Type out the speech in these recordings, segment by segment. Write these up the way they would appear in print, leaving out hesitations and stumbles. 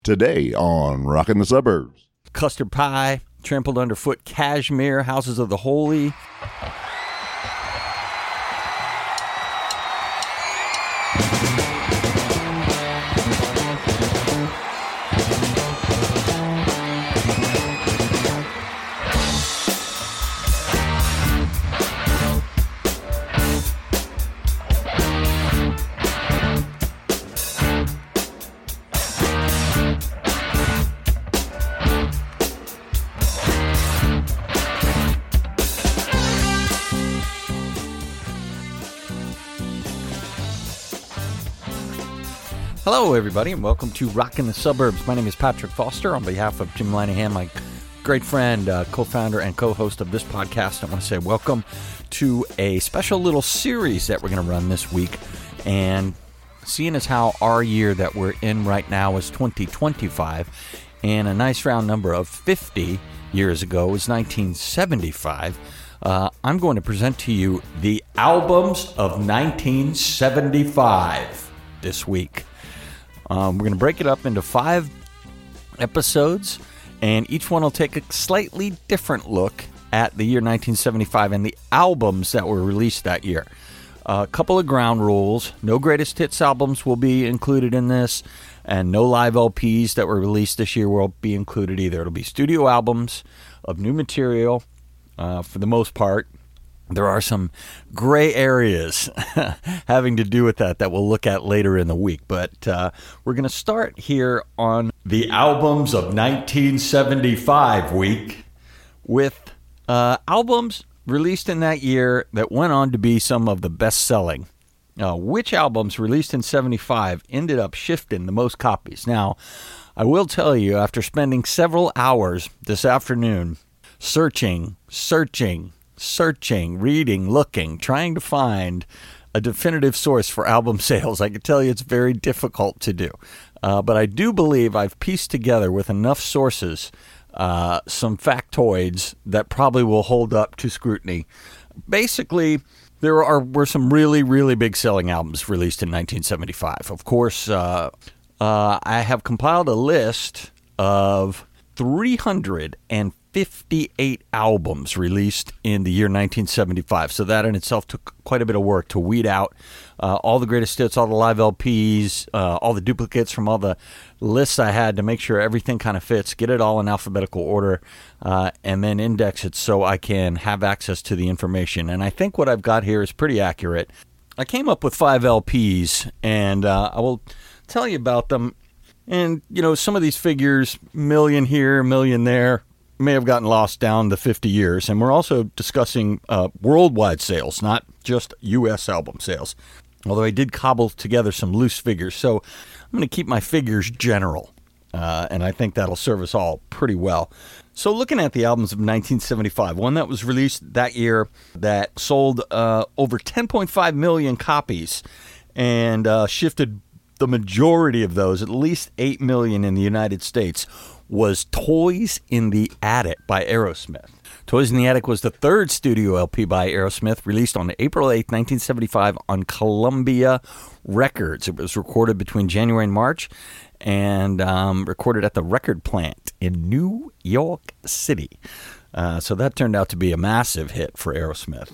Today on Rockin' the Suburbs. Custard pie, trampled underfoot cashmere, houses of the holy. Hello, everybody, and welcome to Rockin' the Suburbs. My name is Patrick Foster. On behalf of Jim Lanahan, my great friend, co-founder, and co-host of this podcast, I want to say welcome to a special little series that we're going to run this week. And seeing as how our year that we're in right now is 2025, and a nice round number of 50 years ago was 1975, I'm going to present to you the albums of 1975 this week. We're going to break it up into 5 episodes, and each one will take a slightly different look at the year 1975 and the albums that were released that year. A couple of ground rules. No greatest hits albums will be included in this, and no live LPs that were released this year will be included either. It'll be studio albums of new material for the most part. There are some gray areas having to do with that we'll look at later in the week. But we're going to start here on the albums of 1975 week with albums released in that year that went on to be some of the best-selling. Which albums released in 75 ended up shifting the most copies? Now, I will tell you, after spending several hours this afternoon searching, reading, looking, trying to find a definitive source for album sales, I can tell you it's very difficult to do. But I do believe I've pieced together with enough sources some factoids that probably will hold up to scrutiny. Basically, there were some really, really big selling albums released in 1975. Of course, I have compiled a list of 358 albums released in the year 1975. So that in itself took quite a bit of work to weed out all the greatest hits, all the live LPs, all the duplicates from all the lists I had to make sure everything kind of fits, get it all in alphabetical order, and then index it so I can have access to the information. And I think what I've got here is pretty accurate. I came up with 5 LPs, and I will tell you about them. And, you know, some of these figures, million here, million there, may have gotten lost down the 50 years. And we're also discussing worldwide sales, not just U.S. album sales. Although I did cobble together some loose figures. So I'm going to keep my figures general. And I think that'll serve us all pretty well. So looking at the albums of 1975, one that was released that year that sold over 10.5 million copies and shifted the majority of those, at least 8 million in the United States, was Toys in the Attic by Aerosmith. Toys in the Attic was the 3rd studio LP by Aerosmith, released on April 8, 1975 on Columbia Records. It was recorded between January and March and recorded at the record plant in New York City. So that turned out to be a massive hit for Aerosmith.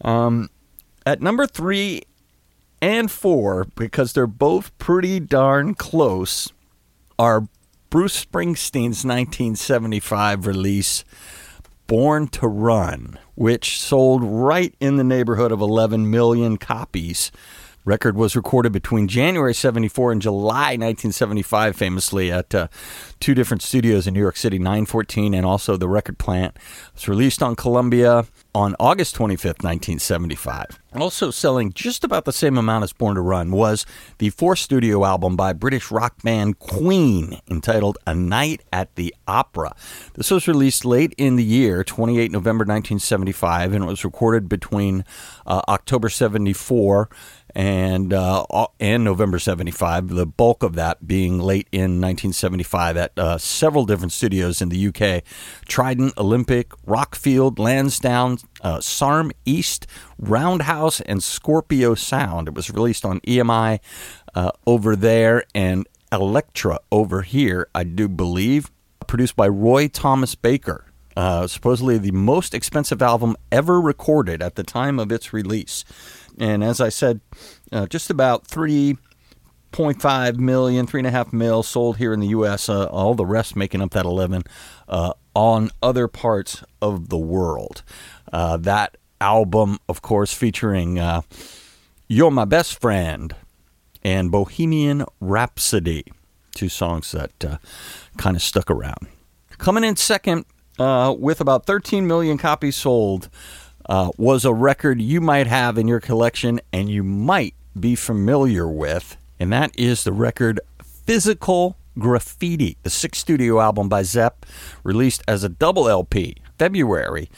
At number 3 and 4, because they're both pretty darn close, are Bruce Springsteen's 1975 release, Born to Run, which sold right in the neighborhood of 11 million copies. Record was recorded between January 74 and July 1975, famously at 2 different studios in New York City, 914 and also the record plant. It was released on Columbia on August 25th, 1975. Also selling just about the same amount as Born to Run was the 4th studio album by British rock band Queen, entitled A Night at the Opera. This was released late in the year, 28 November 1975, and it was recorded between October 74 and November 75, the bulk of that being late in 1975 at several different studios in the UK. Trident, Olympic, Rockfield, Lansdowne, Sarm East, Roundhouse, and Scorpio Sound. It was released on EMI over there, and Electra over here, I do believe, produced by Roy Thomas Baker. Supposedly the most expensive album ever recorded at the time of its release. And as I said, just about 3.5 million, 3.5 mil sold here in the U.S., all the rest making up that 11 on other parts of the world. That album, of course, featuring You're My Best Friend and Bohemian Rhapsody, two songs that kind of stuck around. Coming in second with about 13 million copies sold was a record you might have in your collection and you might be familiar with, and that is the record Physical Graffiti, the sixth studio album by Zepp, released as a double LP, February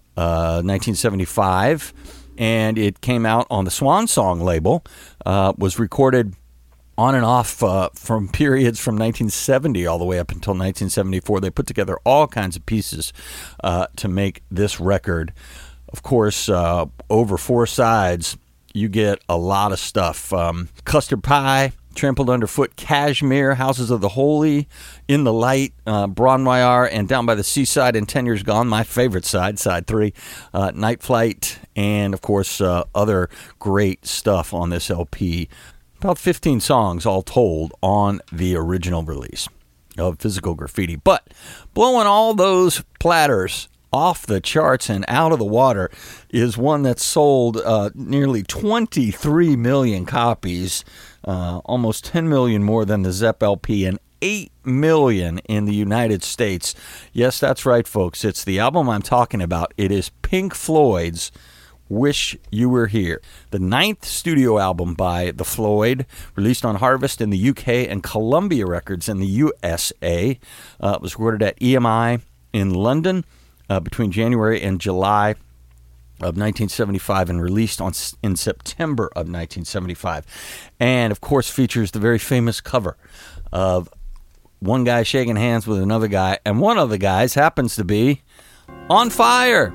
1975, and it came out on the Swan Song label, was recorded on and off from periods from 1970 all the way up until 1974. They put together all kinds of pieces to make this record. Of course, over four sides, you get a lot of stuff. Custard Pie, Trampled Underfoot, Cashmere, Houses of the Holy, In the Light, Bon Noir, and Down by the Seaside and 10 Years Gone, my favorite side 3, Night Flight, and, of course, other great stuff on this LP. About 15 songs all told on the original release of Physical Graffiti. But blowing all those platters off the charts and out of the water is one that sold nearly 23 million copies, almost 10 million more than the Zepp LP, and 8 million in the United States. Yes, that's right, folks. It's the album I'm talking about. It is Pink Floyd's Wish You Were Here, the 9th studio album by The Floyd, released on Harvest in the UK and Columbia Records in the USA. It was recorded at EMI in London between January and July of 1975 and released in September of 1975. And, of course, features the very famous cover of one guy shaking hands with another guy, and one of the guys happens to be on fire.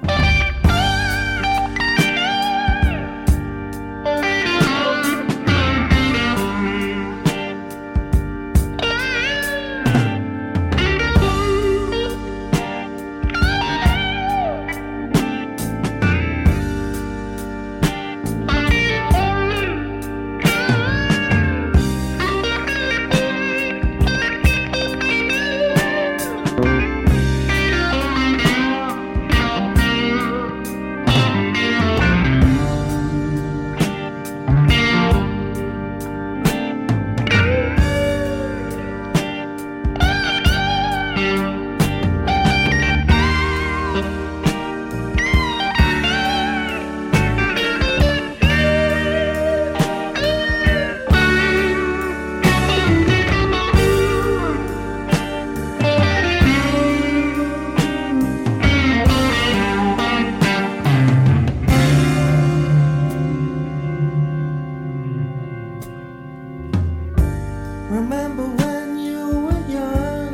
Remember when you were young,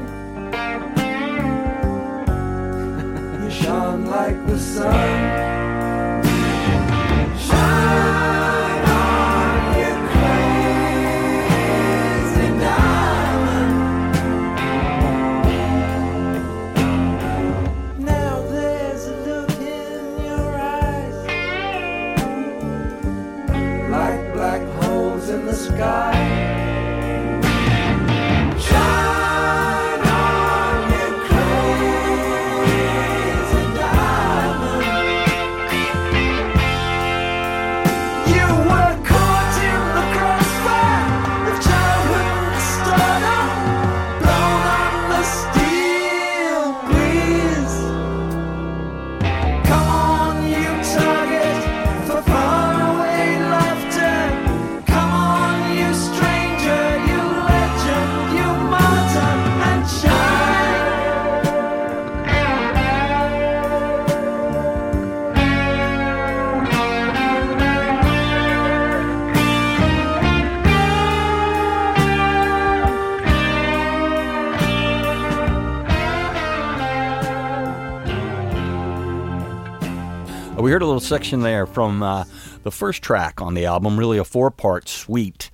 you shone like the sun. Shine on, you crazy diamond. Now there's a look in your eyes, like black holes in the sky. We heard a little section there from the first track on the album, really a four-part suite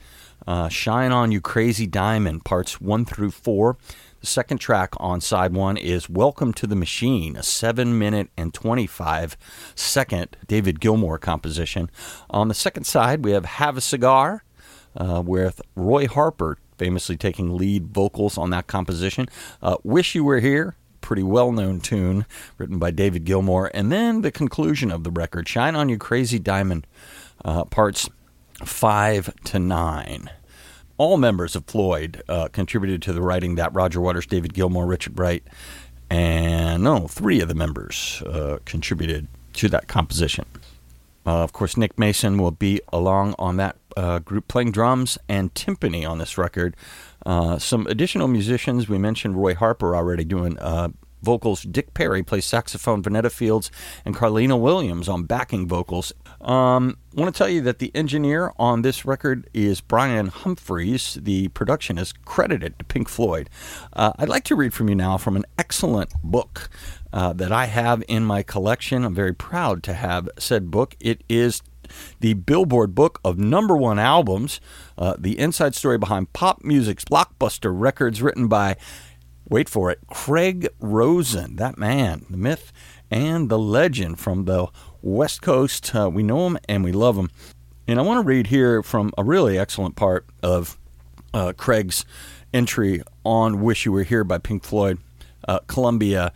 Shine On You Crazy Diamond, parts 1 through 4. The second track on side 1 is Welcome to the Machine, a 7-minute and 25-second David Gilmour composition. On the second side, we have a Cigar, with Roy Harper famously taking lead vocals on that composition. Wish You Were Here, pretty well-known tune written by David Gilmour. And then the conclusion of the record, Shine On You Crazy Diamond, parts 5 to 9. All members of Floyd contributed to the writing. That Roger Waters, David Gilmour, Richard Wright, and 3 of the members contributed to that composition. Of course, Nick Mason will be along on that group playing drums and timpani on this record. Some additional musicians, we mentioned Roy Harper already doing vocals. Dick Perry plays saxophone, Vanetta Fields and Carlina Williams on backing vocals. I want to tell you that the engineer on this record is Brian Humphreys. The production is credited to Pink Floyd. I'd like to read from you now from an excellent book that I have in my collection. I'm very proud to have said book. It is the Billboard Book of #1 Albums, the inside story behind pop music's blockbuster records, written by, wait for it, Craig Rosen, that man, the myth and the legend from the West Coast. We know him and we love him. And I want to read here from a really excellent part of Craig's entry on Wish You Were Here by Pink Floyd, Columbia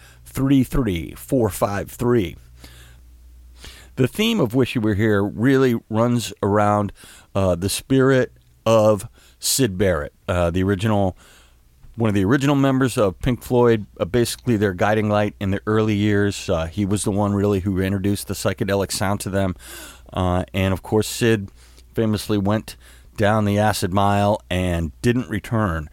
33453. The theme of Wish You Were Here really runs around the spirit of Syd Barrett, one of the original members of Pink Floyd, basically their guiding light in the early years. He was the one really who introduced the psychedelic sound to them. And of course, Syd famously went down the acid mile and didn't return.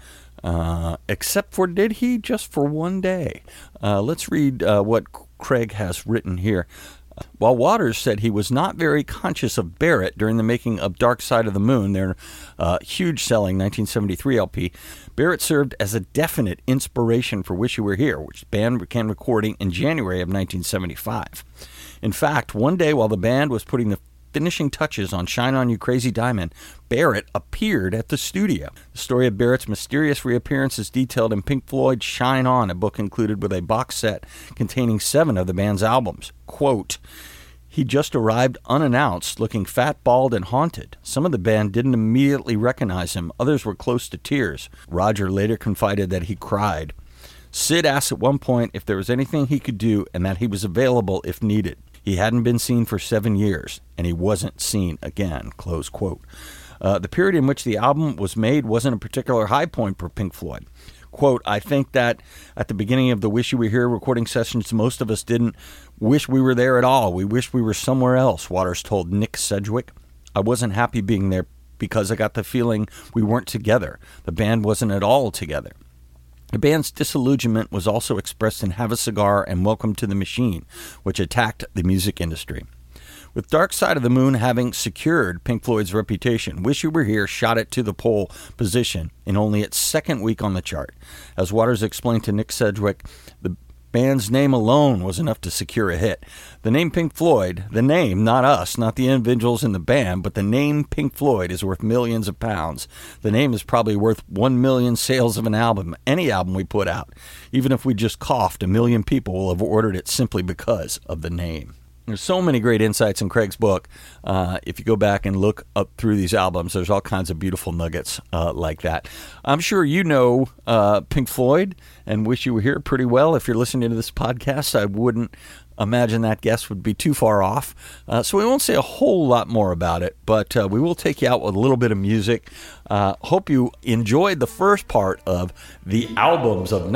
Except for, did he? Just for one day. Let's read what Craig has written here. While Waters said he was not very conscious of Barrett during the making of Dark Side of the Moon, their huge-selling 1973 LP, Barrett served as a definite inspiration for Wish You Were Here, which the band began recording in January of 1975. In fact, one day while the band was putting the finishing touches on Shine On You Crazy Diamond, Barrett appeared at the studio. The story of Barrett's mysterious reappearance is detailed in Pink Floyd's Shine On, a book included with a box set containing 7 of the band's albums. Quote, he just arrived unannounced, looking fat, bald, and haunted. Some of the band didn't immediately recognize him. Others were close to tears. Roger later confided that he cried. Syd asked at one point if there was anything he could do and that he was available if needed. He hadn't been seen for 7 years, and he wasn't seen again, close quote. The period in which the album was made wasn't a particular high point for Pink Floyd. Quote, I think that at the beginning of the Wish You Were Here recording sessions, most of us didn't wish we were there at all. We wished we were somewhere else, Waters told Nick Sedgwick. I wasn't happy being there because I got the feeling we weren't together. The band wasn't at all together. The band's disillusionment was also expressed in Have a Cigar and Welcome to the Machine, which attacked the music industry. With Dark Side of the Moon having secured Pink Floyd's reputation, Wish You Were Here shot it to the pole position in only its second week on the chart. As Waters explained to Nick Sedgwick, the band's name alone was enough to secure a hit. The name Pink Floyd, the name, not us, not the individuals in the band, but the name Pink Floyd is worth millions of pounds. The name is probably worth 1 million sales of an album, any album we put out. Even if we just coughed, 1 million people will have ordered it simply because of the name. There's so many great insights in Craig's book. If you go back and look up through these albums, there's all kinds of beautiful nuggets like that. I'm sure you know Pink Floyd and Wish You Were Here pretty well. If you're listening to this podcast, I wouldn't imagine that guess would be too far off. So we won't say a whole lot more about it, but we will take you out with a little bit of music. Hope you enjoyed the first part of the albums of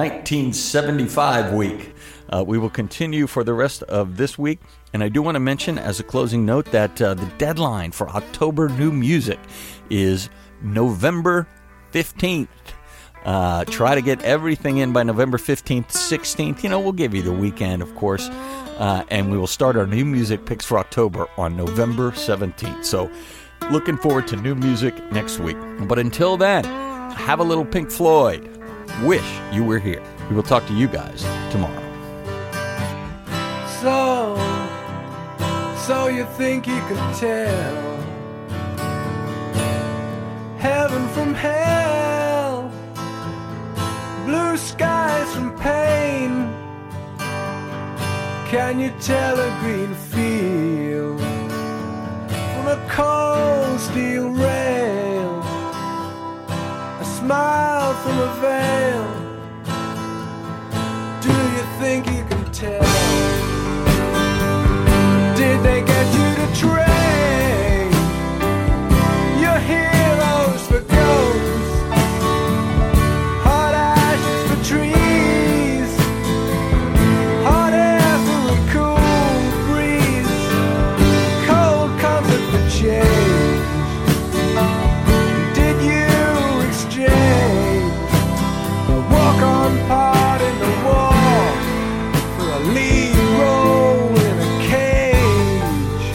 1975 week. We will continue for the rest of this week. And I do want to mention as a closing note that the deadline for October new music is November 15th. Try to get everything in by November 15th, 16th. You know, we'll give you the weekend, of course. And we will start our new music picks for October on November 17th. So looking forward to new music next week. But until then, have a little Pink Floyd. Wish You Were Here. We will talk to you guys tomorrow. So you think you could tell heaven from blue skies from pain? Can you tell a green field from a cold steel rail? A smile from a veil. Do you think you can tell? Did they get you to train your heroes for ghosts? Hot ashes for trees, hot air for a cool breeze, cold comfort for change. Did you exchange a walk-on part in the war for a lead role in a cage?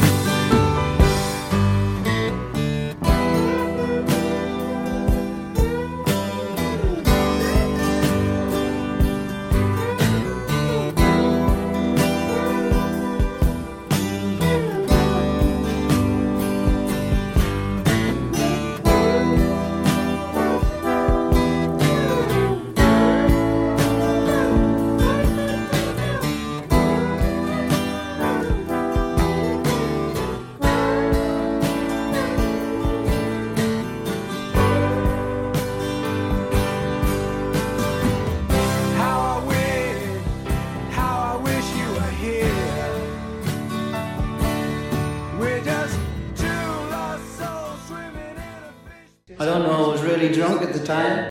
How I wish you were here. We're just two lost souls swimming in a fish. I don't know, I was really drunk at the time.